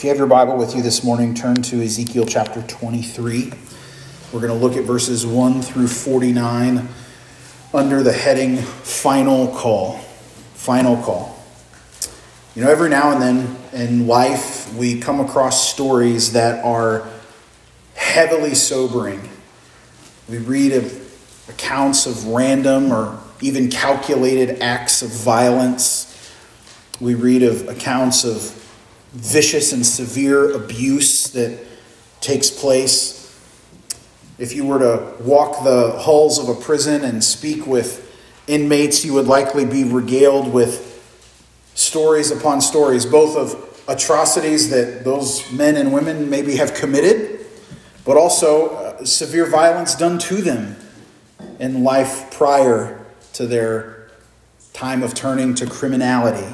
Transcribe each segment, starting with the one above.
If you have your Bible with you this morning, turn to Ezekiel chapter 23. We're going to look at verses 1 through 49 under the heading Final Call. Final Call. You know, every now and then in life, we come across stories that are heavily sobering. We read of accounts of random or even calculated acts of violence. We read of accounts of vicious and severe abuse that takes place. If you were to walk the halls of a prison and speak with inmates, you would likely be regaled with stories upon stories, both of atrocities that those men and women maybe have committed, but also severe violence done to them in life prior to their time of turning to criminality.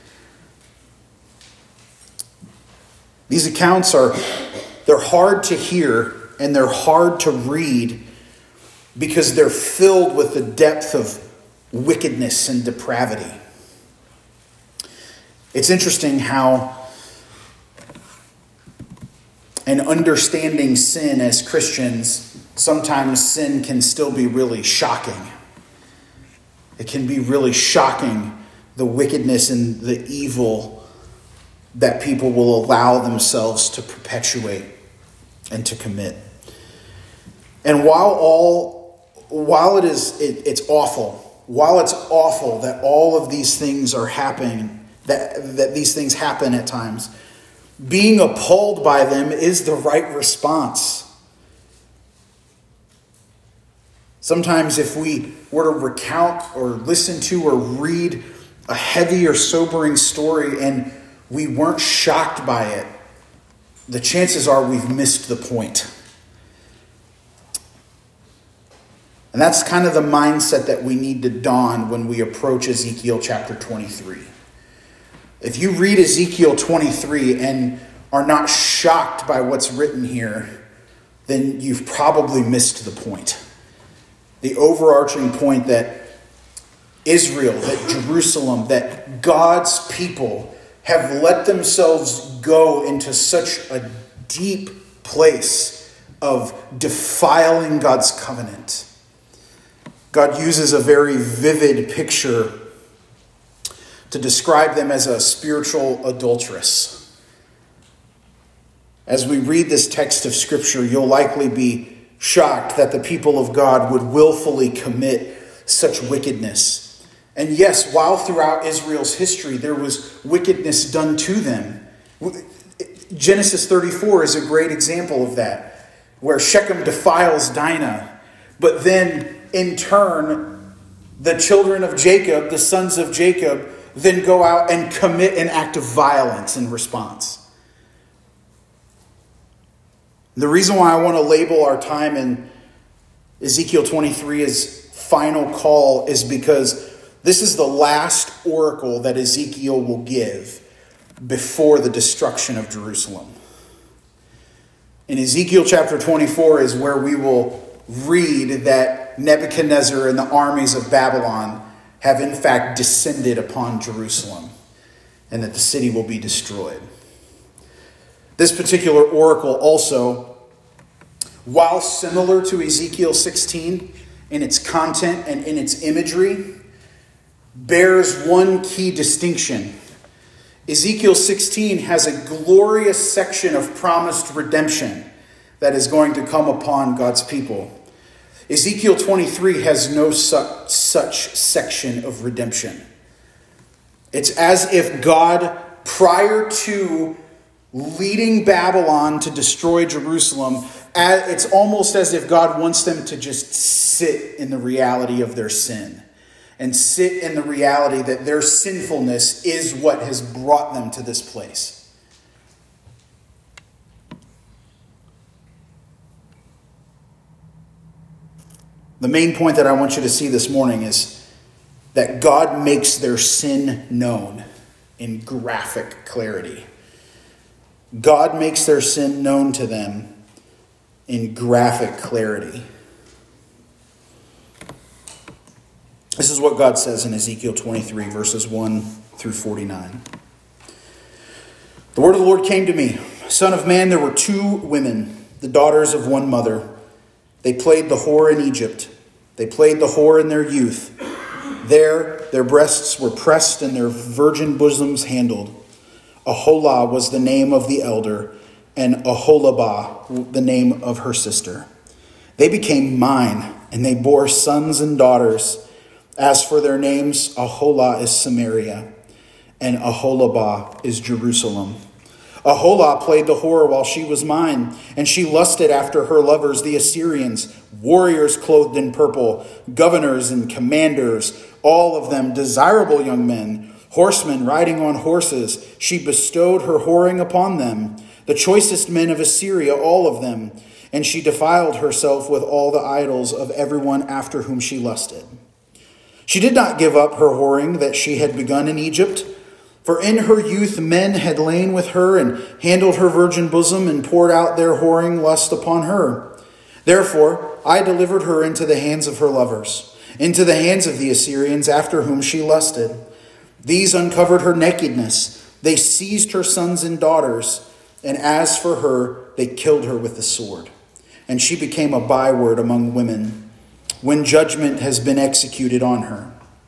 These accounts they're hard to hear and they're hard to read because they're filled with the depth of wickedness and depravity. It's interesting how in understanding sin as Christians, sometimes sin can still be really shocking. It can be really shocking, the wickedness and the evil that people will allow themselves to perpetuate and to commit. And while it's awful that all of these things are happening, that these things happen at times, being appalled by them is the right response. Sometimes if we were to recount or listen to or read a heavy or sobering story and we weren't shocked by it, the chances are we've missed the point. And that's kind of the mindset that we need to don when we approach Ezekiel chapter 23. If you read Ezekiel 23 and are not shocked by what's written here, then you've probably missed the point. The overarching point that Israel, that Jerusalem, that God's people have let themselves go into such a deep place of defiling God's covenant. God uses a very vivid picture to describe them as a spiritual adulteress. As we read this text of Scripture, you'll likely be shocked that the people of God would willfully commit such wickedness. And yes, while throughout Israel's history there was wickedness done to them, Genesis 34 is a great example of that, where Shechem defiles Dinah, but then in turn, the children of Jacob, the sons of Jacob, then go out and commit an act of violence in response. The reason why I want to label our time in Ezekiel 23 as Final Call is because this is the last oracle that Ezekiel will give before the destruction of Jerusalem. In Ezekiel chapter 24 is where we will read that Nebuchadnezzar and the armies of Babylon have in fact descended upon Jerusalem and that the city will be destroyed. This particular oracle also, while similar to Ezekiel 16 in its content and in its imagery, bears one key distinction. Ezekiel 16 has a glorious section of promised redemption that is going to come upon God's people. Ezekiel 23 has no such section of redemption. It's as if God, prior to leading Babylon to destroy Jerusalem, it's almost as if God wants them to just sit in the reality of their sin and sit in the reality that their sinfulness is what has brought them to this place. The main point that I want you to see this morning is that God makes their sin known in graphic clarity. God makes their sin known to them in graphic clarity. This is what God says in Ezekiel 23, verses 1 through 49. The word of the Lord came to me. Son of man, there were two women, the daughters of one mother. They played the whore in Egypt. They played the whore in their youth. There their breasts were pressed and their virgin bosoms handled. Aholah was the name of the elder, and Aholibah the name of her sister. They became mine, and they bore sons and daughters. As for their names, Aholah is Samaria, and Aholibah is Jerusalem. Aholah played the whore while she was mine, and she lusted after her lovers, the Assyrians, warriors clothed in purple, governors and commanders, all of them desirable young men, horsemen riding on horses. She bestowed her whoring upon them, the choicest men of Assyria, all of them, and she defiled herself with all the idols of everyone after whom she lusted. She did not give up her whoring that she had begun in Egypt, for in her youth men had lain with her and handled her virgin bosom and poured out their whoring lust upon her. Therefore I delivered her into the hands of her lovers, into the hands of the Assyrians after whom she lusted. These uncovered her nakedness. They seized her sons and daughters, and as for her, they killed her with the sword. And she became a byword among women, when judgment has been executed on her.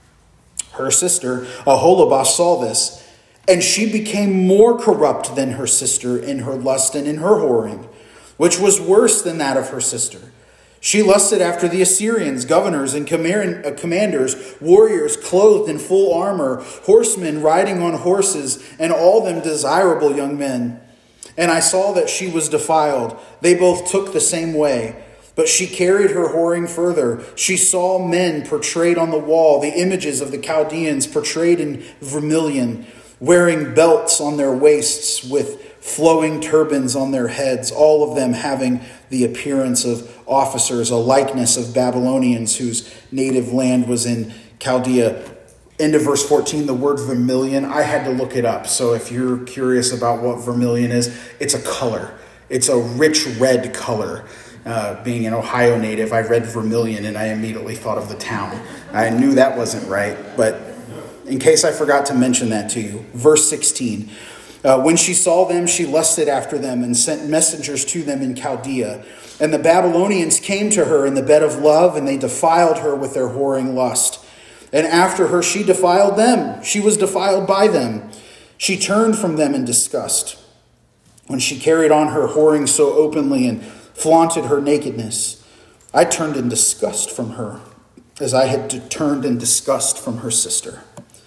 Her sister, Aholibah, saw this, and she became more corrupt than her sister in her lust and in her whoring, which was worse than that of her sister. She lusted after the Assyrians, governors and commanders, warriors clothed in full armor, horsemen riding on horses, and all them desirable young men. And I saw that she was defiled. They both took the same way. But she carried her whoring further. She saw men portrayed on the wall, the images of the Chaldeans portrayed in vermilion, wearing belts on their waists with flowing turbans on their heads, all of them having the appearance of officers, a likeness of Babylonians whose native land was in Chaldea. End of verse 14, the word vermilion, I had to look it up. So if you're curious about what vermilion is, it's a color. It's a rich red color. Being an Ohio native, I read vermilion and I immediately thought of the town. I knew that wasn't right, but in case I forgot to mention that to you. Verse 16, when she saw them, she lusted after them and sent messengers to them in Chaldea. And the Babylonians came to her in the bed of love, and they defiled her with their whoring lust. And after her, she defiled them. She was defiled by them. She turned from them in disgust. When she carried on her whoring so openly and flaunted her nakedness, I turned in disgust from her, as I had turned in disgust from her sister.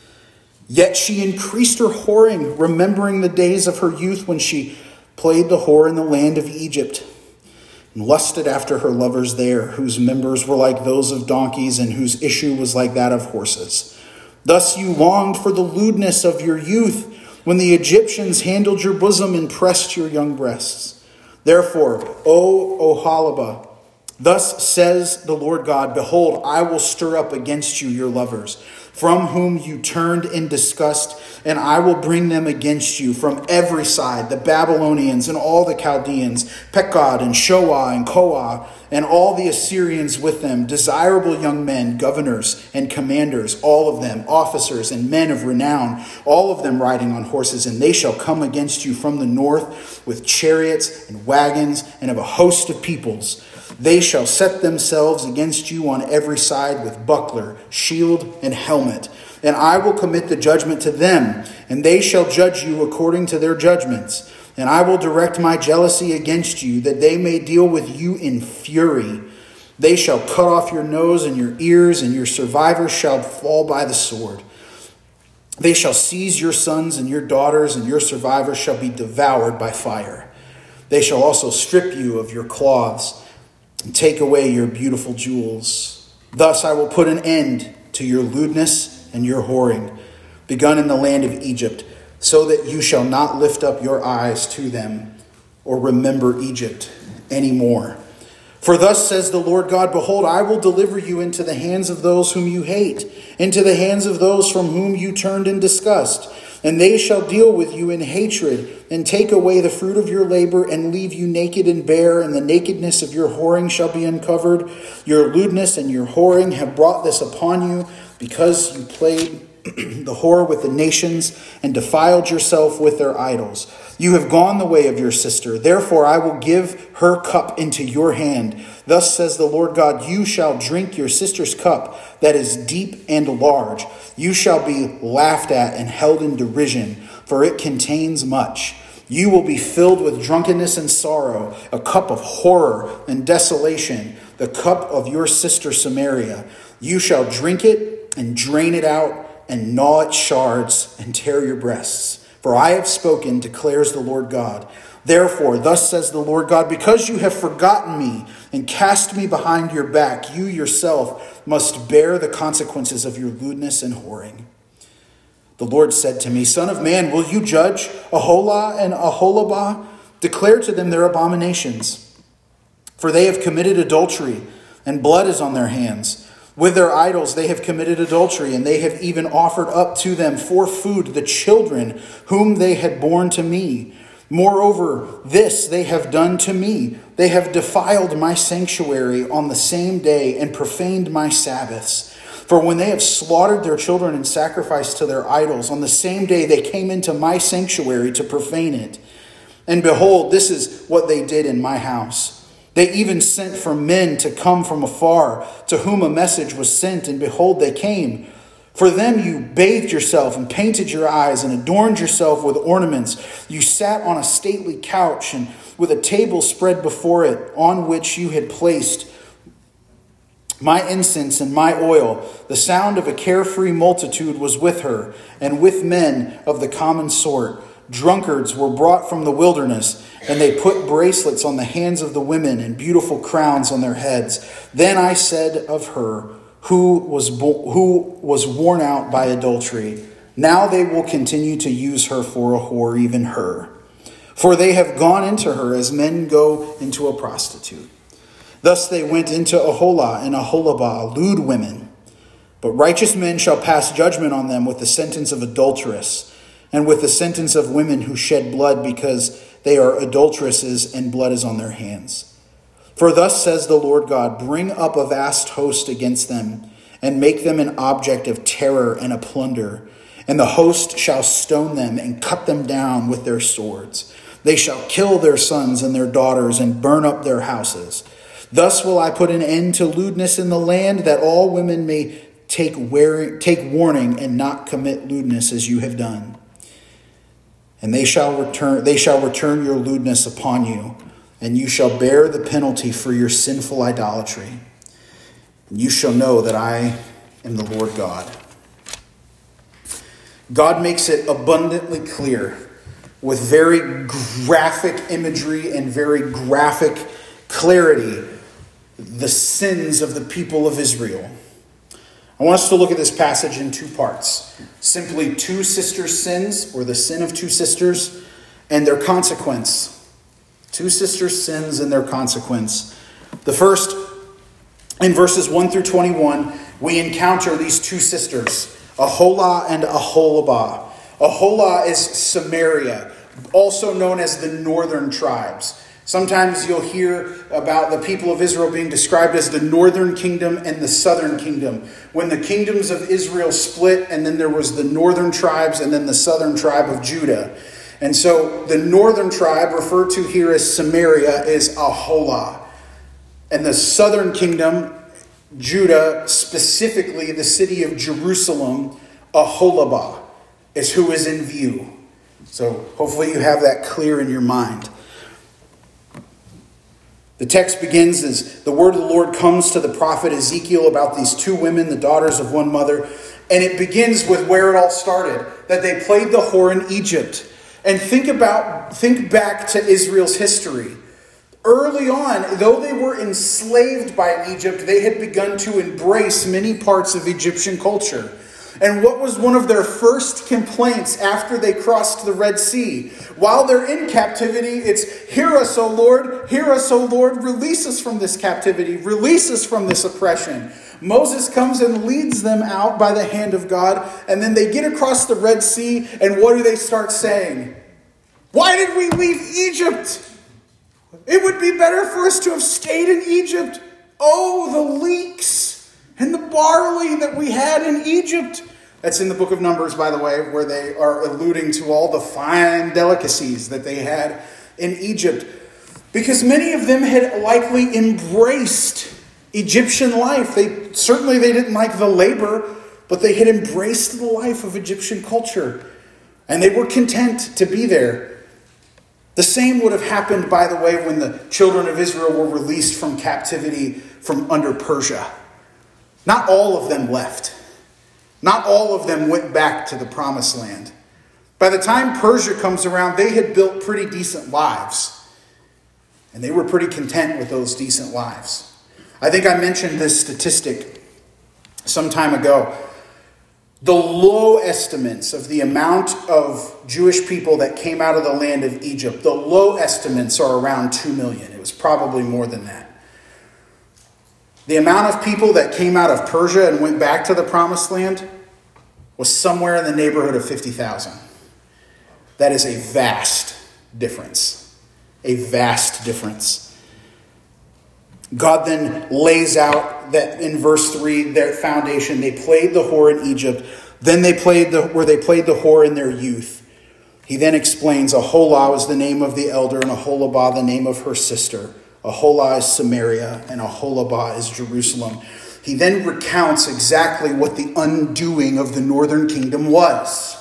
Yet she increased her whoring, remembering the days of her youth when she played the whore in the land of Egypt, and lusted after her lovers there, whose members were like those of donkeys and whose issue was like that of horses. Thus you longed for the lewdness of your youth, when the Egyptians handled your bosom and pressed your young breasts. Therefore, O Aholibah, thus says the Lord God, behold, I will stir up against you your lovers, from whom you turned in disgust, and I will bring them against you from every side, the Babylonians and all the Chaldeans, Pekod and Shoah and Koah, and all the Assyrians with them, desirable young men, governors and commanders, all of them, officers and men of renown, all of them riding on horses, and they shall come against you from the north with chariots and wagons and of a host of peoples. They shall set themselves against you on every side with buckler, shield, and helmet. And I will commit the judgment to them, and they shall judge you according to their judgments. And I will direct my jealousy against you, that they may deal with you in fury. They shall cut off your nose and your ears, and your survivors shall fall by the sword. They shall seize your sons and your daughters, and your survivors shall be devoured by fire. They shall also strip you of your cloths, and take away your beautiful jewels. Thus I will put an end to your lewdness and your whoring, begun in the land of Egypt, so that you shall not lift up your eyes to them or remember Egypt anymore. For thus says the Lord God, behold, I will deliver you into the hands of those whom you hate, into the hands of those from whom you turned in disgust. And they shall deal with you in hatred, and take away the fruit of your labor, and leave you naked and bare, and the nakedness of your whoring shall be uncovered. Your lewdness and your whoring have brought this upon you, because you played the whore with the nations, and defiled yourself with their idols. You have gone the way of your sister. Therefore I will give her cup into your hand. Thus says the Lord God, you shall drink your sister's cup that is deep and large. You shall be laughed at and held in derision, for it contains much. You will be filled with drunkenness and sorrow, a cup of horror and desolation, the cup of your sister Samaria. You shall drink it and drain it out and gnaw its shards and tear your breasts. For I have spoken, declares the Lord God. Therefore, thus says the Lord God, because you have forgotten me and cast me behind your back, you yourself must bear the consequences of your lewdness and whoring. The Lord said to me, Son of man, will you judge Aholah and Aholibah? Declare to them their abominations. For they have committed adultery, and blood is on their hands. With their idols they have committed adultery, and they have even offered up to them for food the children whom they had borne to me. Moreover, this they have done to me. They have defiled my sanctuary on the same day and profaned my Sabbaths. For when they have slaughtered their children and sacrificed to their idols, on the same day they came into my sanctuary to profane it. And behold, this is what they did in my house. They even sent for men to come from afar, to whom a message was sent, and behold, they came. For them you bathed yourself and painted your eyes and adorned yourself with ornaments. You sat on a stately couch and with a table spread before it, on which you had placed my incense and my oil. The sound of a carefree multitude was with her, and with men of the common sort. Drunkards were brought from the wilderness, and they put bracelets on the hands of the women and beautiful crowns on their heads. Then I said of her, who was worn out by adultery, now they will continue to use her for a whore, even her. For they have gone into her as men go into a prostitute. Thus they went into Aholah and Aholibah, lewd women. But righteous men shall pass judgment on them with the sentence of adulteress, and with the sentence of women who shed blood, because they are adulteresses and blood is on their hands. For thus says the Lord God, bring up a vast host against them, and make them an object of terror and a plunder. And the host shall stone them and cut them down with their swords. They shall kill their sons and their daughters and burn up their houses. Thus will I put an end to lewdness in the land, that all women may take warning and not commit lewdness as you have done. And they shall return your lewdness upon you, and you shall bear the penalty for your sinful idolatry. And you shall know that I am the Lord God. God makes it abundantly clear with very graphic imagery and very graphic clarity the sins of the people of Israel. I want us to look at this passage in two parts. Simply two sisters' sins, or the sin of two sisters, and their consequence. Two sisters' sins and their consequence. The first, in verses 1 through 21, we encounter these two sisters, Aholah and Aholibah. Aholah is Samaria, also known as the northern tribes. Sometimes you'll hear about the people of Israel being described as the northern kingdom and the southern kingdom. When the kingdoms of Israel split, and then there was the northern tribes and then the southern tribe of Judah. And so the northern tribe, referred to here as Samaria, is Aholah. And the southern kingdom, Judah, specifically the city of Jerusalem, Aholibah, is who is in view. So hopefully you have that clear in your mind. The text begins as the word of the Lord comes to the prophet Ezekiel about these two women, the daughters of one mother. And it begins with where it all started, that they played the whore in Egypt. And think back to Israel's history. Early on, though they were enslaved by Egypt, they had begun to embrace many parts of Egyptian culture. And what was one of their first complaints after they crossed the Red Sea? While they're in captivity, it's, hear us, O Lord, release us from this captivity, release us from this oppression. Moses comes and leads them out by the hand of God, and then they get across the Red Sea, and what do they start saying? Why did we leave Egypt? It would be better for us to have stayed in Egypt. Oh, the leeks and the barley that we had in Egypt. That's in the book of Numbers, by the way, where they are alluding to all the fine delicacies that they had in Egypt. Because many of them had likely embraced Egyptian life. They didn't like the labor, but they had embraced the life of Egyptian culture. And they were content to be there. The same would have happened, by the way, when the children of Israel were released from captivity from under Persia. Not all of them left. Not all of them went back to the promised land. By the time Persia comes around, they had built pretty decent lives. And they were pretty content with those decent lives. I think I mentioned this statistic some time ago. The low estimates of the amount of Jewish people that came out of the land of Egypt, the low estimates are around 2 million. It was probably more than that. The amount of people that came out of Persia and went back to the promised land was somewhere in the neighborhood of 50,000. That is a vast difference. A vast difference. God then lays out that in verse 3, their foundation. They played the whore in Egypt. Then they played the whore in their youth. He then explains, Aholah was the name of the elder, and Aholabah the name of her sister. Aholah is Samaria, and Aholabah is Jerusalem. He then recounts exactly what the undoing of the northern kingdom was.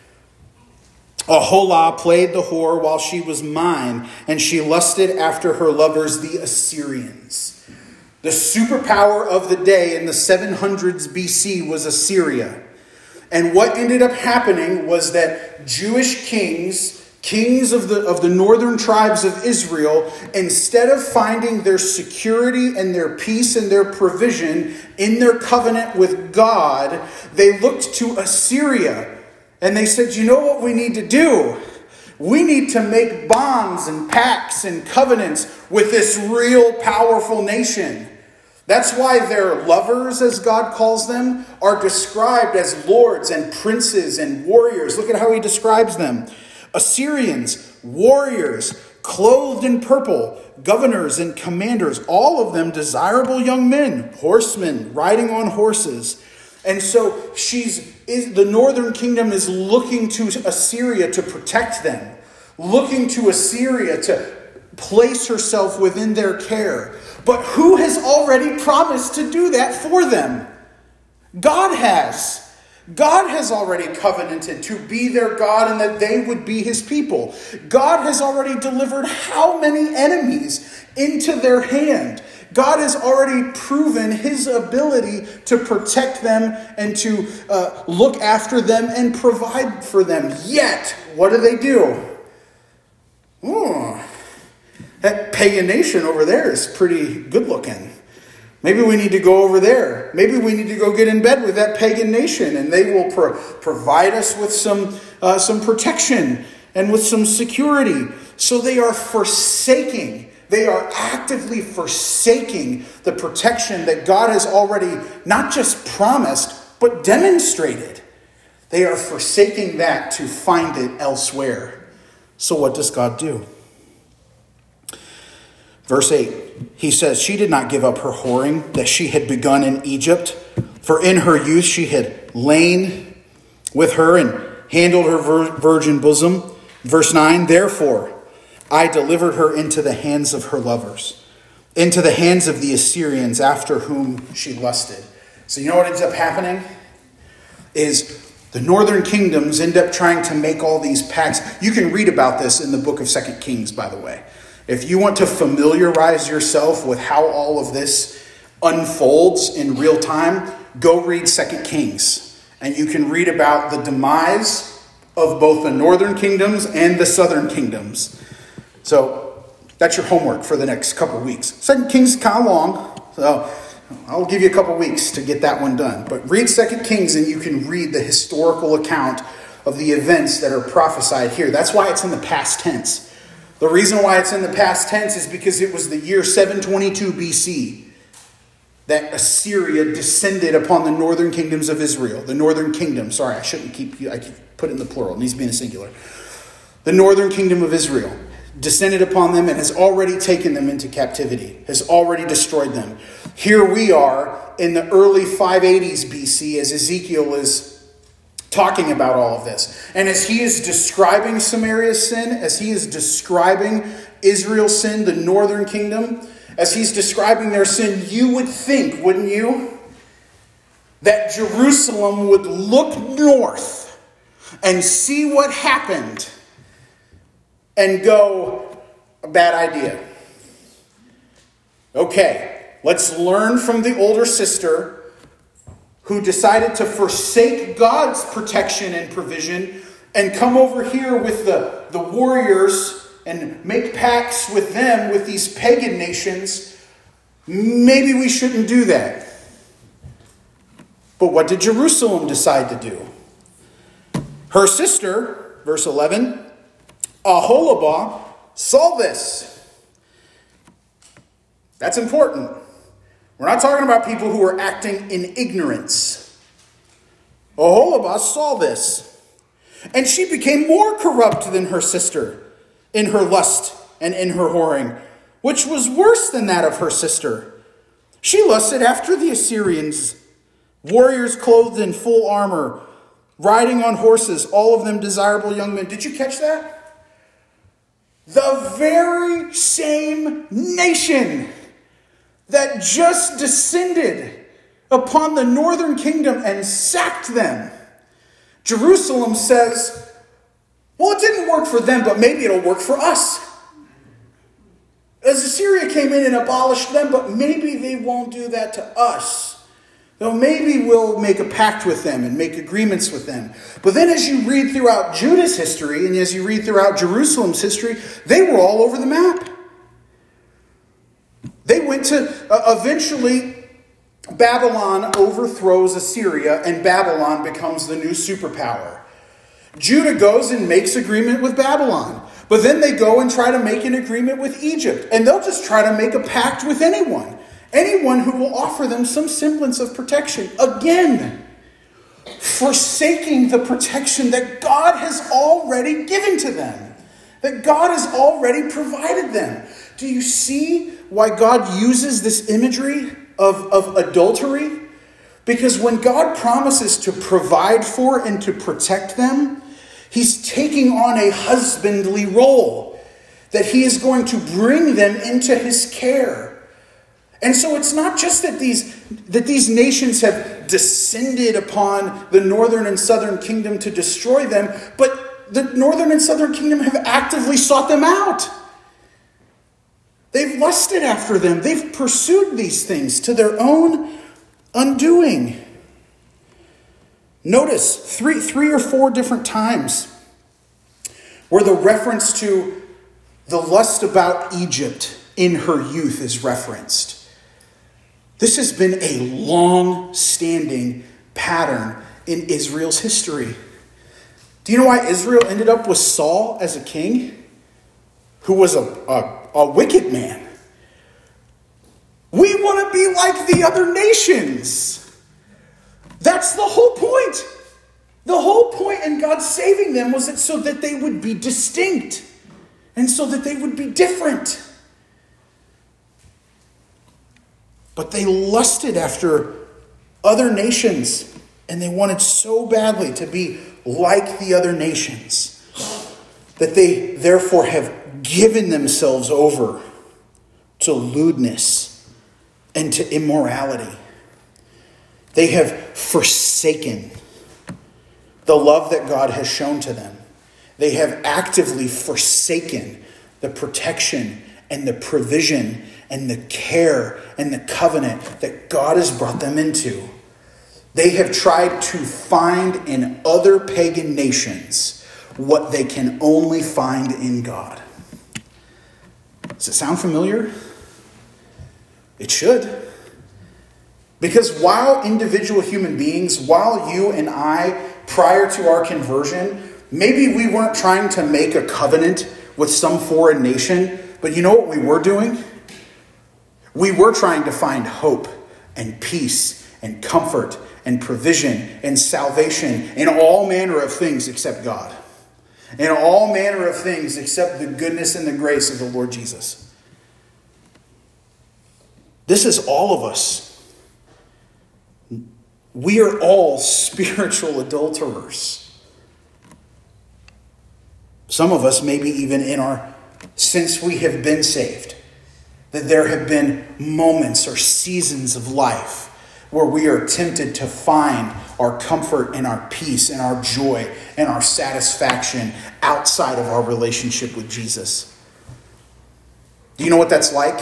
Aholah played the whore while she was mine, and she lusted after her lovers, the Assyrians. The superpower of the day in the 700s BC was Assyria. And what ended up happening was that Jewish kings of the northern tribes of Israel, instead of finding their security and their peace and their provision in their covenant with God, they looked to Assyria. And they said, you know what we need to do? We need to make bonds and pacts and covenants with this real powerful nation. That's why their lovers, as God calls them, are described as lords and princes and warriors. Look at how he describes them. Assyrians, warriors, clothed in purple, governors and commanders, all of them desirable young men, horsemen, riding on horses. And so the northern kingdom is looking to Assyria to protect them, looking to Assyria to place herself within their care. But who has already promised to do that for them? God has. God has already covenanted to be their God and that they would be his people. God has already delivered how many enemies into their hand? God has already proven his ability to protect them and to look after them and provide for them. Yet, what do? That pagan nation over there is pretty good looking. Maybe we need to go over there. Maybe we need to go get in bed with that pagan nation, and they will provide us with some protection and with some security. So they are forsaking. They are actively forsaking the protection that God has already not just promised, but demonstrated. They are forsaking that to find it elsewhere. So what does God do? Verse 8, he says, she did not give up her whoring that she had begun in Egypt, for in her youth she had lain with her and handled her virgin bosom. Verse 9, therefore I delivered her into the hands of her lovers, into the hands of the Assyrians after whom she lusted. So you know what ends up happening? Is the northern kingdoms end up trying to make all these pacts. You can read about this in the book of 2 Kings, by the way. If you want to familiarize yourself with how all of this unfolds in real time, go read 2 Kings. And you can read about the demise of both the northern kingdoms and the southern kingdoms. So that's your homework for the next couple of weeks. 2 Kings is kind of long, so I'll give you a couple of weeks to get that one done. But read 2 Kings and you can read the historical account of the events that are prophesied here. That's why it's in the past tense. The reason why it's in the past tense is because it was the year 722 BC that Assyria descended upon the northern kingdoms of Israel. The northern kingdom. Sorry, I keep put it in the plural. It needs to be in the singular. The northern kingdom of Israel descended upon them and has already taken them into captivity, has already destroyed them. Here we are in the early 580s BC as Ezekiel is talking about all of this. And as he is describing Samaria's sin, as he is describing Israel's sin, the northern kingdom, as he's describing their sin, you would think, wouldn't you, that Jerusalem would look north and see what happened and go, a bad idea. Okay, let's learn from the older sister who decided to forsake God's protection and provision and come over here with the warriors and make pacts with them, with these pagan nations. Maybe we shouldn't do that. But what did Jerusalem decide to do? Her sister, verse 11, Aholibah, saw this. That's important. We're not talking about people who are acting in ignorance. Aholibah saw this, and she became more corrupt than her sister in her lust and in her whoring, which was worse than that of her sister. She lusted after the Assyrians, warriors clothed in full armor, riding on horses, all of them desirable young men. Did you catch that? The very same nation that just descended upon the northern kingdom and sacked them. Jerusalem says, well, it didn't work for them, but maybe it'll work for us. As Assyria came in and abolished them, but maybe they won't do that to us. Though maybe we'll make a pact with them and make agreements with them. But then as you read throughout Judah's history and as you read throughout Jerusalem's history, they were all over the map. They went to, eventually, Babylon overthrows Assyria and Babylon becomes the new superpower. Judah goes and makes agreement with Babylon. But then they go and try to make an agreement with Egypt. And they'll just try to make a pact with anyone. Anyone who will offer them some semblance of protection. Again, forsaking the protection that God has already given to them. That God has already provided them. Do you see why God uses this imagery of adultery? Because when God promises to provide for and to protect them, he's taking on a husbandly role. That he is going to bring them into his care. And so it's not just that these nations have descended upon the northern and southern kingdom to destroy them, but the northern and southern kingdom have actively sought them out. They've lusted after them. They've pursued these things to their own undoing. Notice three or four different times where the reference to the lust about Egypt in her youth is referenced. This has been a long-standing pattern in Israel's history. Do you know why Israel ended up with Saul as a king? Who was a wicked man. We want to be like the other nations. That's the whole point. The whole point in God saving them was that so that they would be distinct. And so that they would be different. But they lusted after other nations. And they wanted so badly to be like the other nations. That they therefore have given themselves over to lewdness and to immorality. They have forsaken the love that God has shown to them. They have actively forsaken the protection and the provision and the care and the covenant that God has brought them into. They have tried to find in other pagan nations what they can only find in God. Does it sound familiar? It should. Because while individual human beings, while you and I, prior to our conversion, maybe we weren't trying to make a covenant with some foreign nation, but you know what we were doing? We were trying to find hope and peace and comfort and provision and salvation in all manner of things except God. In all manner of things except the goodness and the grace of the Lord Jesus. This is all of us. We are all spiritual adulterers. Some of us, maybe even since we have been saved, that there have been moments or seasons of life where we are tempted to find our comfort and our peace and our joy and our satisfaction outside of our relationship with Jesus. Do you know what that's like?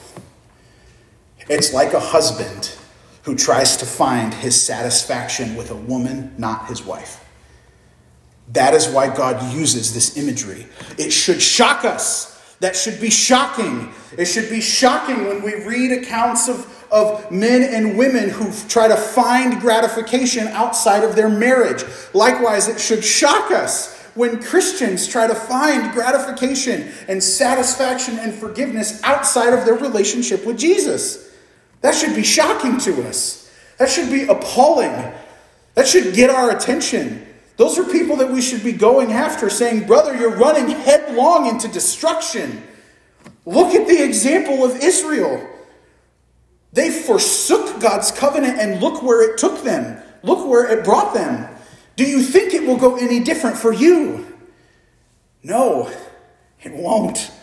It's like a husband who tries to find his satisfaction with a woman, not his wife. That is why God uses this imagery. It should shock us. That should be shocking. It should be shocking when we read accounts of men and women who try to find gratification outside of their marriage. Likewise, it should shock us when Christians try to find gratification and satisfaction and forgiveness outside of their relationship with Jesus. That should be shocking to us. That should be appalling. That should get our attention. Those are people that we should be going after, saying, brother, you're running headlong into destruction. Look at the example of Israel. They forsook God's covenant, and look where it took them. Look where it brought them. Do you think it will go any different for you? No, it won't.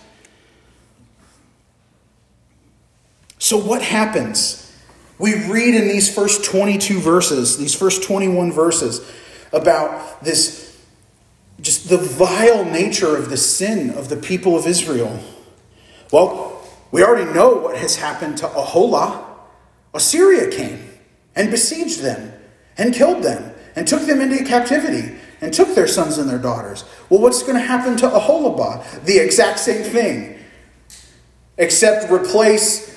So what happens? We read in these first 22 verses, these first 21 verses, about this, just the vile nature of the sin of the people of Israel. Well, we already know what has happened to Aholah. Assyria came and besieged them and killed them and took them into captivity and took their sons and their daughters. Well, what's going to happen to Aholibah? The exact same thing. Except replace...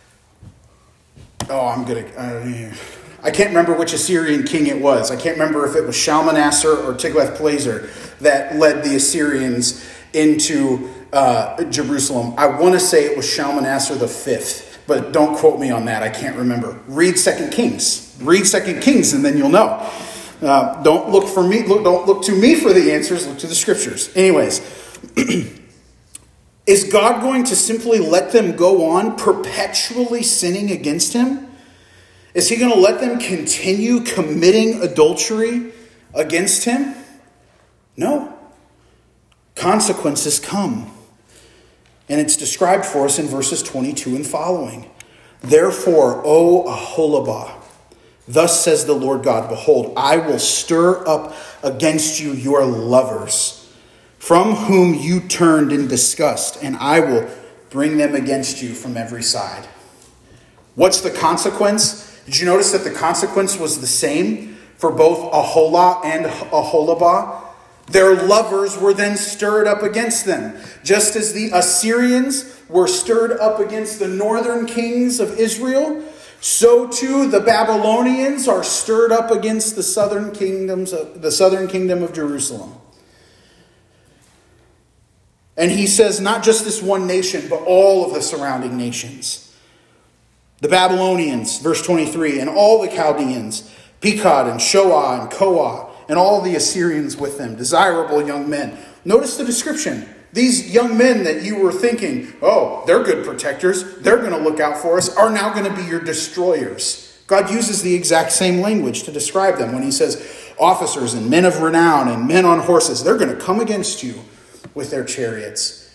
I can't remember which Assyrian king it was. I can't remember if it was Shalmaneser or Tiglath-Pileser that led the Assyrians into Jerusalem. I want to say it was Shalmaneser the fifth, but don't quote me on that. I can't remember. Read 2 Kings. Read 2 Kings, and then you'll know. Don't look for me. Don't look to me for the answers. Look to the scriptures. Anyways, is God going to simply let them go on perpetually sinning against him? Is he going to let them continue committing adultery against him? No. Consequences come. And it's described for us in verses 22 and following. Therefore, O Aholibah, thus says the Lord God, behold, I will stir up against you your lovers, from whom you turned in disgust, and I will bring them against you from every side. What's the consequence? Did you notice that the consequence was the same for both Aholah and Aholibah? Their lovers were then stirred up against them. Just as the Assyrians were stirred up against the northern kings of Israel, so too the Babylonians are stirred up against the southern kingdom of Jerusalem. And he says not just this one nation, but all of the surrounding nations. The Babylonians, verse 23, and all the Chaldeans, Pekod and Shoah and Koah, and all the Assyrians with them, desirable young men. Notice the description. These young men that you were thinking, oh, they're good protectors, they're going to look out for us, are now going to be your destroyers. God uses the exact same language to describe them when he says officers and men of renown and men on horses, they're going to come against you with their chariots.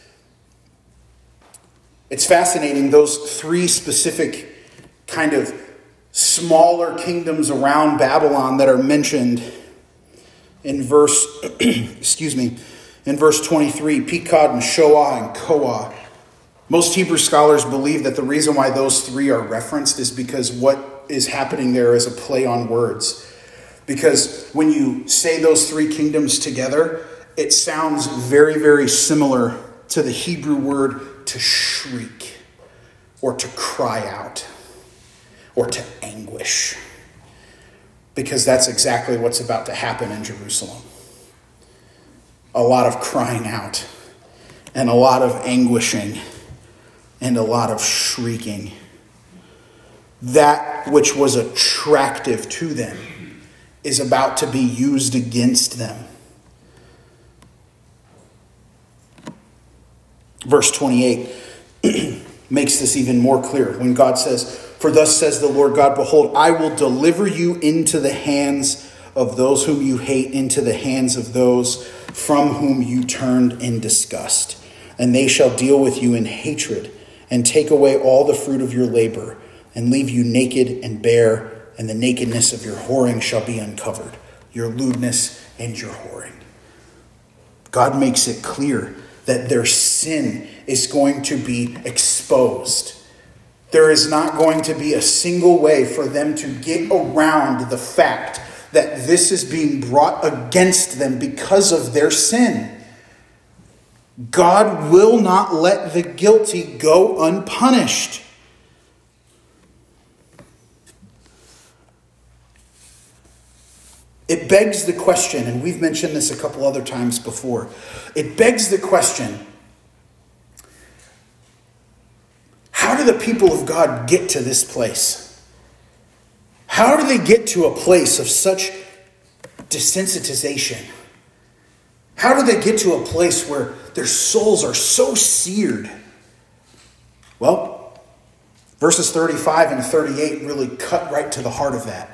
It's fascinating, those three specific kind of smaller kingdoms around Babylon that are mentioned in verse, in verse 23, Pekod and Shoah and Koah. Most Hebrew scholars believe that the reason why those three are referenced is because what is happening there is a play on words. Because when you say those three kingdoms together, it sounds very, very similar to the Hebrew word to shriek or to cry out or to anguish. Because that's exactly what's about to happen in Jerusalem. A lot of crying out and a lot of anguishing and a lot of shrieking. That which was attractive to them is about to be used against them. Verse 28 makes this even more clear when God says, For thus says the Lord God, behold, I will deliver you into the hands of those whom you hate, into the hands of those from whom you turned in disgust. And they shall deal with you in hatred, and take away all the fruit of your labor, and leave you naked and bare, and the nakedness of your whoring shall be uncovered, your lewdness and your whoring. God makes it clear that their sin is going to be exposed. There is not going to be a single way for them to get around the fact that this is being brought against them because of their sin. God will not let the guilty go unpunished. It begs the question, and we've mentioned this a couple other times before. It begs the question, how do the people of God get to this place? How do they get to a place of such desensitization? How do they get to a place where their souls are so seared? Well, verses 35 and 38 really cut right to the heart of that.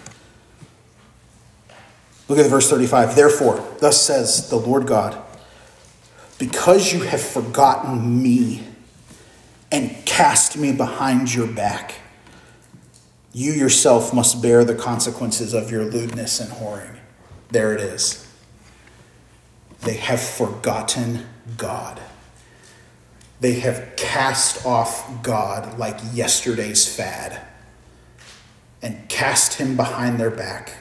Look at verse 35. Therefore, thus says the Lord God, because you have forgotten me and cast me behind your back, you yourself must bear the consequences of your lewdness and whoring. There it is. They have forgotten God. They have cast off God like yesterday's fad and cast him behind their back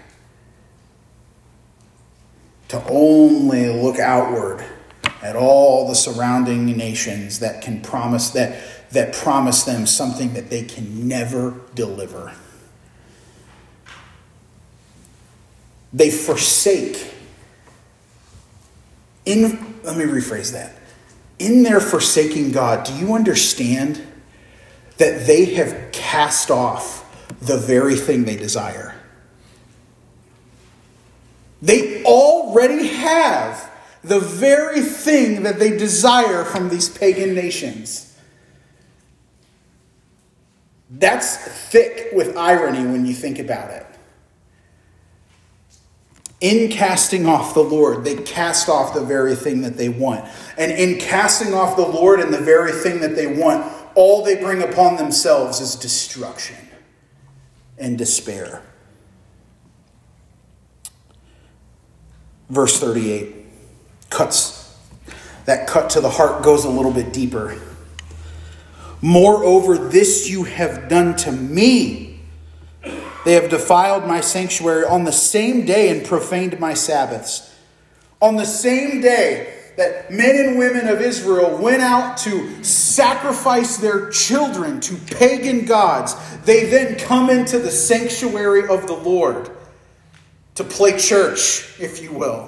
to only look outward at all the surrounding nations that can promise that promise them something that they can never deliver. They forsake. Let me rephrase that. In their forsaking God, do you understand that they have cast off the very thing they desire? They already have the very thing that they desire from these pagan nations. That's thick with irony when you think about it. In casting off the Lord, they cast off the very thing that they want. And in casting off the Lord and the very thing that they want, all they bring upon themselves is destruction and despair. Verse 38 that cut to the heart goes a little bit deeper. Moreover, this you have done to me. They have defiled my sanctuary on the same day and profaned my Sabbaths. On the same day that men and women of Israel went out to sacrifice their children to pagan gods, they then come into the sanctuary of the Lord to play church, if you will.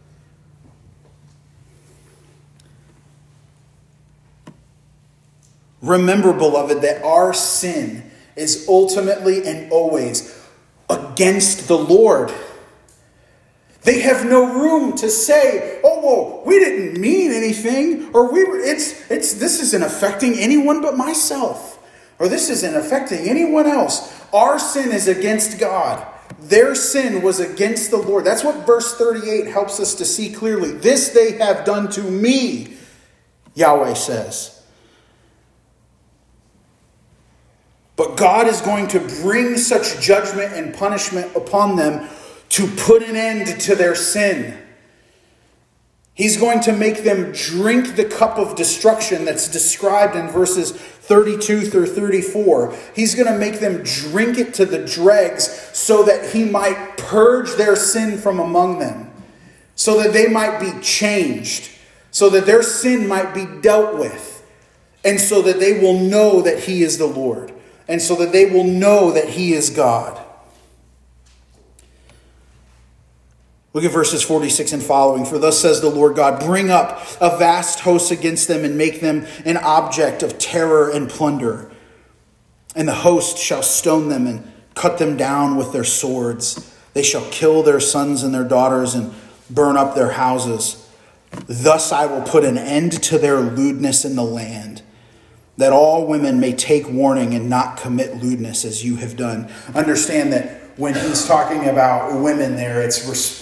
Remember, beloved, that our sin is ultimately and always against the Lord. They have no room to say, "Oh, well, we didn't mean anything," or this isn't affecting anyone but myself, or this isn't affecting anyone else. Our sin is against God. Their sin was against the Lord. That's what verse 38 helps us to see clearly. This they have done to me, Yahweh says. But God is going to bring such judgment and punishment upon them to put an end to their sin. He's going to make them drink the cup of destruction that's described in verses 32 through 34. He's going to make them drink it to the dregs so that he might purge their sin from among them, so that they might be changed, so that their sin might be dealt with, and so that they will know that he is the Lord, and so that they will know that he is God. Look at verses 46 and following. For thus says the Lord God, bring up a vast host against them and make them an object of terror and plunder. And the host shall stone them and cut them down with their swords. They shall kill their sons and their daughters and burn up their houses. Thus I will put an end to their lewdness in the land, that all women may take warning and not commit lewdness as you have done. Understand that when he's talking about women there, it's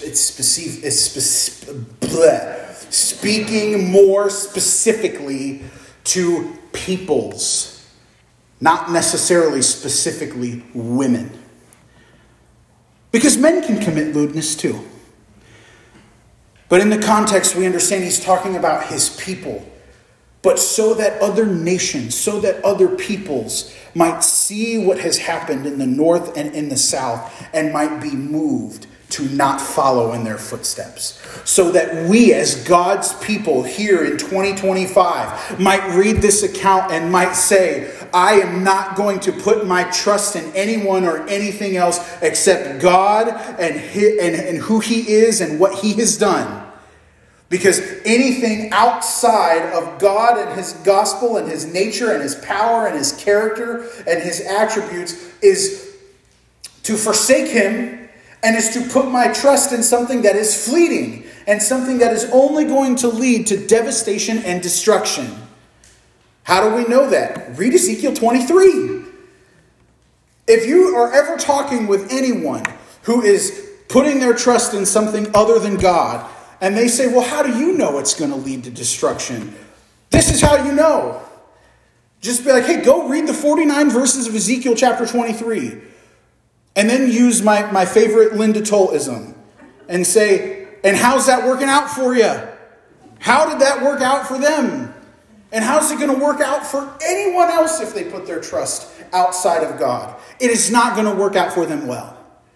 speaking more specifically to peoples, not necessarily specifically women. Because men can commit lewdness too. But in the context, we understand he's talking about his people. But so that other nations, so that other peoples might see what has happened in the north and in the south and might be moved to not follow in their footsteps. So that we as God's people here in 2025 might read this account and might say, I am not going to put my trust in anyone or anything else except God and who he is and what he has done. Because anything outside of God and his gospel and his nature and his power and his character and his attributes is to forsake him and is to put my trust in something that is fleeting and something that is only going to lead to devastation and destruction. How do we know that? Read Ezekiel 23. If you are ever talking with anyone who is putting their trust in something other than God, and they say, well, how do you know it's going to lead to destruction? This is how you know. Just be like, hey, go read the 49 verses of Ezekiel chapter 23. And then use my favorite Linda Toll-ism. And say, and how's that working out for you? How did that work out for them? And how's it going to work out for anyone else if they put their trust outside of God? It is not going to work out for them well.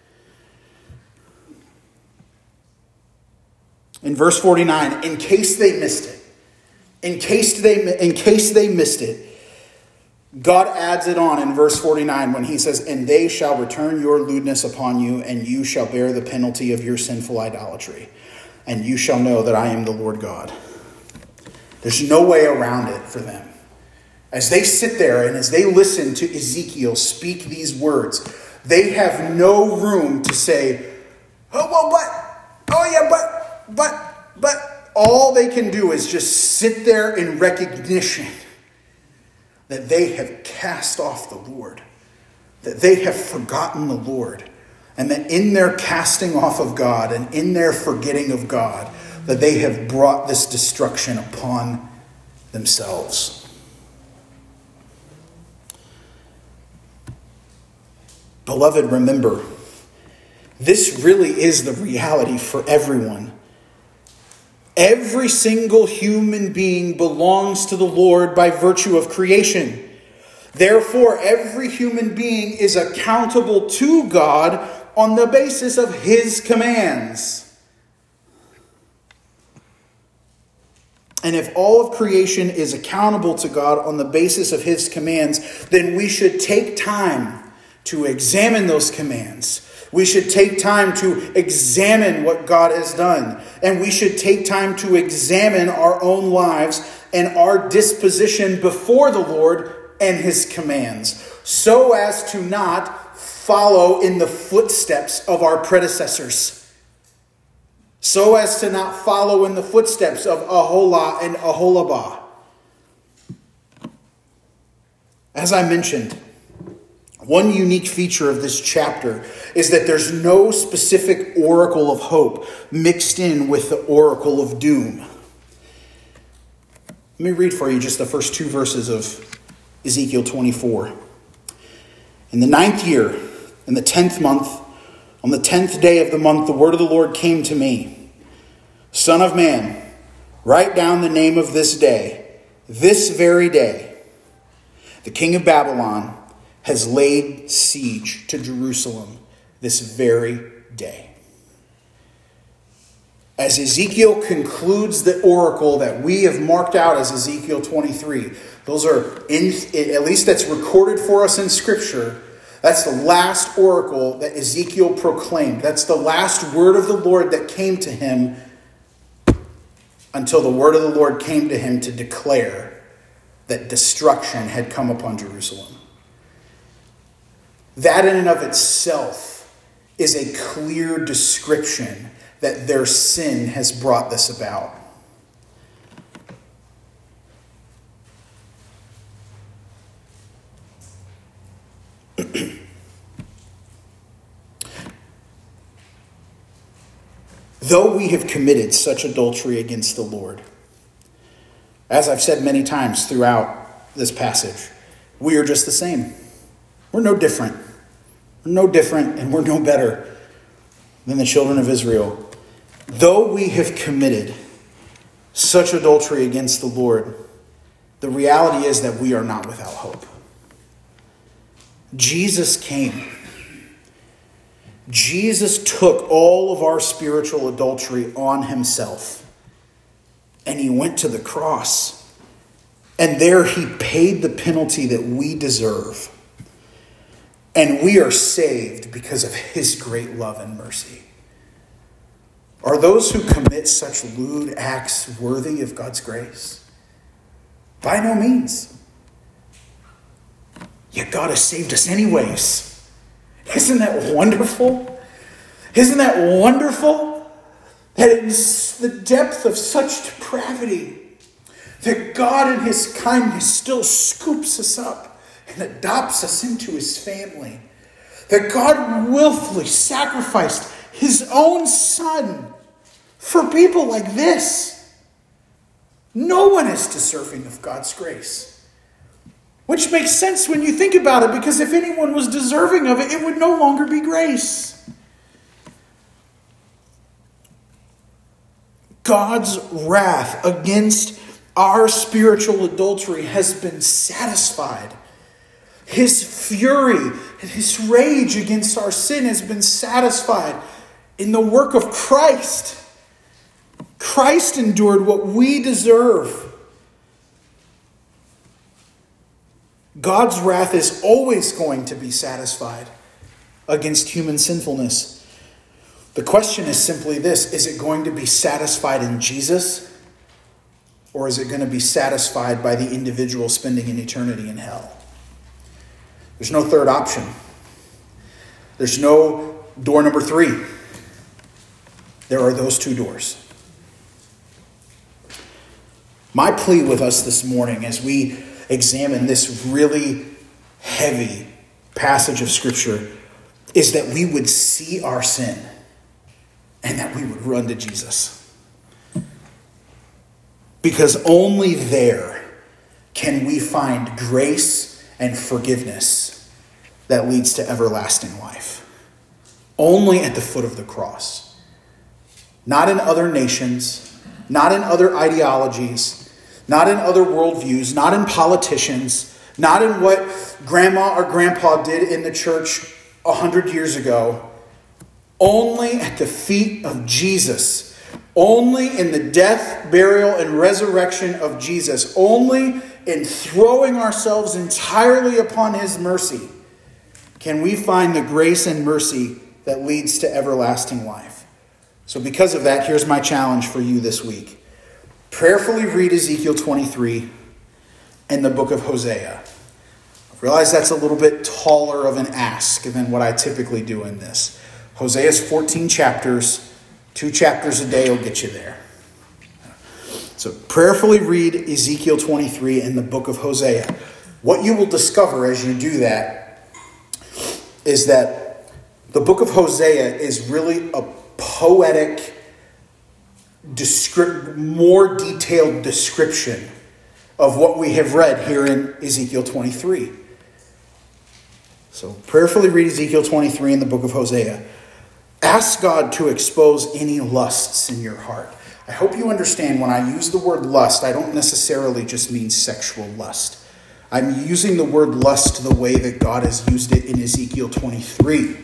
In verse 49, in case they missed it, in case they missed it, God adds it on in verse 49 when he says, and they shall return your lewdness upon you, and you shall bear the penalty of your sinful idolatry. And you shall know that I am the Lord God. There's no way around it for them. As they sit there and as they listen to Ezekiel speak these words, they have no room to say, oh, well, but all they can do is just sit there in recognition that they have cast off the Lord, that they have forgotten the Lord, and that in their casting off of God and in their forgetting of God, that they have brought this destruction upon themselves. Beloved, remember, this really is the reality for everyone. Every single human being belongs to the Lord by virtue of creation. Therefore, every human being is accountable to God on the basis of his commands. And if all of creation is accountable to God on the basis of his commands, then we should take time to examine those commands. We should take time to examine what God has done. And we should take time to examine our own lives and our disposition before the Lord and his commands, so as to not follow in the footsteps of our predecessors. So as to not follow in the footsteps of Aholah and Aholabah. As I mentioned, one unique feature of this chapter is that there's no specific oracle of hope mixed in with the oracle of doom. Let me read for you just the first two verses of Ezekiel 24. In the 9th year, in the 10th month, on the 10th day of the month, the word of the Lord came to me. Son of man, write down the name of this day, this very day. The king of Babylon has laid siege to Jerusalem this very day. As Ezekiel concludes the oracle that we have marked out as Ezekiel 23, those are, at least that's recorded for us in Scripture, that's the last oracle that Ezekiel proclaimed. That's the last word of the Lord that came to him until the word of the Lord came to him to declare that destruction had come upon Jerusalem. That in and of itself is a clear description that their sin has brought this about. Though we have committed such adultery against the Lord, as I've said many times throughout this passage, we are just the same. We're no different. We're no different and we're no better than the children of Israel. Though we have committed such adultery against the Lord, the reality is that we are not without hope. Jesus came. Jesus took all of our spiritual adultery on himself. And he went to the cross. And there he paid the penalty that we deserve. And we are saved because of his great love and mercy. Are those who commit such lewd acts worthy of God's grace? By no means. Yet God has saved us anyways. Isn't that wonderful? Isn't that wonderful? That in the depth of such depravity, that God in his kindness still scoops us up and adopts us into his family. That God willfully sacrificed his own son for people like this. No one is deserving of God's grace. Which makes sense when you think about it, because if anyone was deserving of it, it would no longer be grace. God's wrath against our spiritual adultery has been satisfied. His fury and his rage against our sin has been satisfied in the work of Christ. Christ endured what we deserve. God's wrath is always going to be satisfied against human sinfulness. The question is simply this: is it going to be satisfied in Jesus, or is it going to be satisfied by the individual spending an eternity in hell? There's no third option. There's no door number 3. There are those 2 doors. My plea with us this morning as we examine this really heavy passage of Scripture is that we would see our sin and that we would run to Jesus. Because only there can we find grace and forgiveness that leads to everlasting life. Only at the foot of the cross. Not in other nations, not in other ideologies, not in other worldviews, not in politicians, not in what grandma or grandpa did in the church 100 years ago. Only at the feet of Jesus. Only in the death, burial, and resurrection of Jesus. Only in throwing ourselves entirely upon his mercy can we find the grace and mercy that leads to everlasting life. So because of that, here's my challenge for you this week. Prayerfully read Ezekiel 23 and the book of Hosea. I realize that's a little bit taller of an ask than what I typically do in this. Hosea's 14 chapters. 2 chapters a day will get you there. So prayerfully read Ezekiel 23 and the book of Hosea. What you will discover as you do that is that the book of Hosea is really a poetic, more detailed description of what we have read here in Ezekiel 23. So prayerfully read Ezekiel 23 in the book of Hosea. Ask God to expose any lusts in your heart. I hope you understand when I use the word lust, I don't necessarily just mean sexual lust. I'm using the word lust the way that God has used it in Ezekiel 23.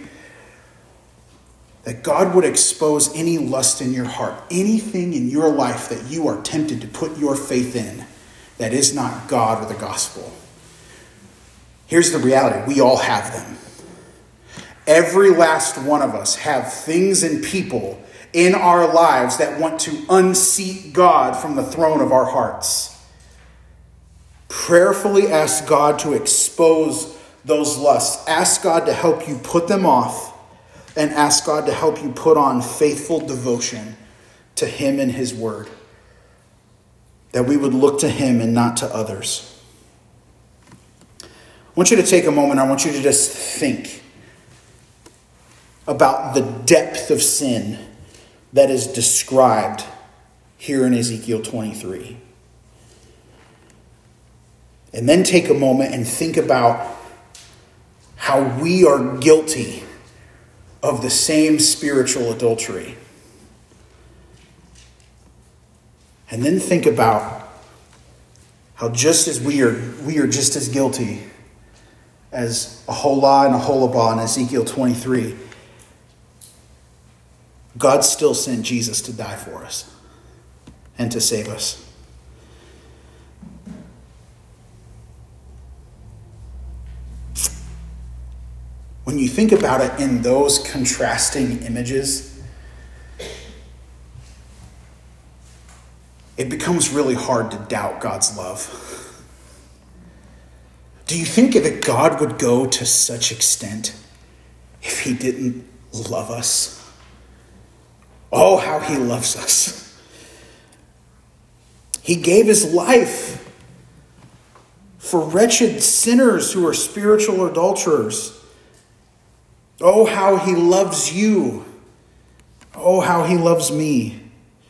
That God would expose any lust in your heart, anything in your life that you are tempted to put your faith in that is not God or the gospel. Here's the reality. We all have them. Every last one of us have things and people in our lives that want to unseat God from the throne of our hearts. Prayerfully ask God to expose those lusts. Ask God to help you put them off. And ask God to help you put on faithful devotion to him and his word. That we would look to him and not to others. want you to take a moment. I want you to just think about the depth of sin that is described here in Ezekiel 23. And then take a moment and think about how we are guilty of the same spiritual adultery. And then think about how just as we are just as guilty as Aholah and Aholabah in Ezekiel 23, God still sent Jesus to die for us and to save us. When you think about it in those contrasting images, it becomes really hard to doubt God's love. Do you think that God would go to such extent if he didn't love us? Oh, how he loves us. He gave his life for wretched sinners who are spiritual adulterers. Oh, how he loves you. Oh, how he loves me.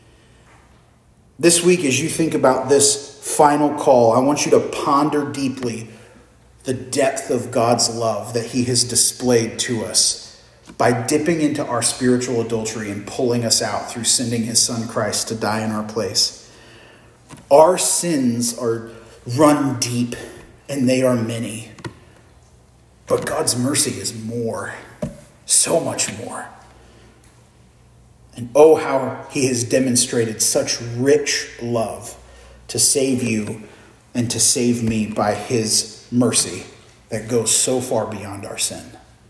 This week, as you think about this final call, I want you to ponder deeply the depth of God's love that he has displayed to us by dipping into our spiritual adultery and pulling us out through sending his son Christ to die in our place. Our sins are run deep and they are many. But God's mercy is more, so much more. And oh, how he has demonstrated such rich love to save you and to save me by his mercy that goes so far beyond our sin.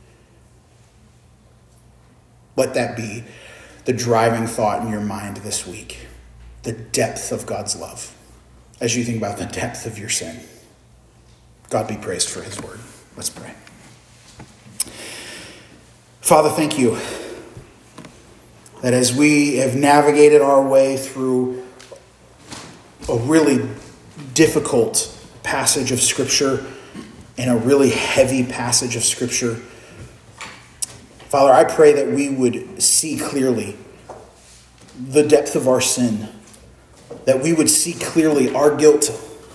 Let that be the driving thought in your mind this week. The depth of God's love as you think about the depth of your sin. God be praised for his word. Let's pray. Father, thank you that as we have navigated our way through a really difficult passage of Scripture and a really heavy passage of Scripture, Father, I pray that we would see clearly the depth of our sin, that we would see clearly our guilt,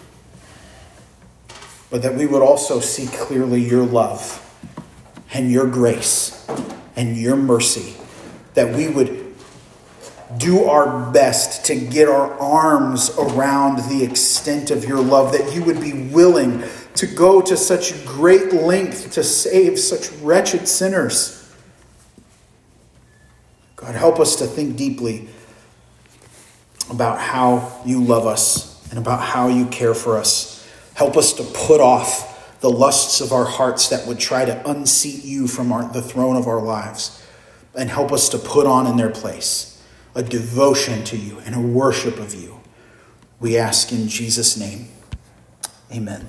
but that we would also see clearly your love and your grace and your mercy, that we would do our best to get our arms around the extent of your love, that you would be willing to go to such great length to save such wretched sinners. God, help us to think deeply about how you love us and about how you care for us. Help us to put off the lusts of our hearts that would try to unseat you from the throne of our lives. And help us to put on in their place a devotion to you and a worship of you. We ask in Jesus' name. Amen.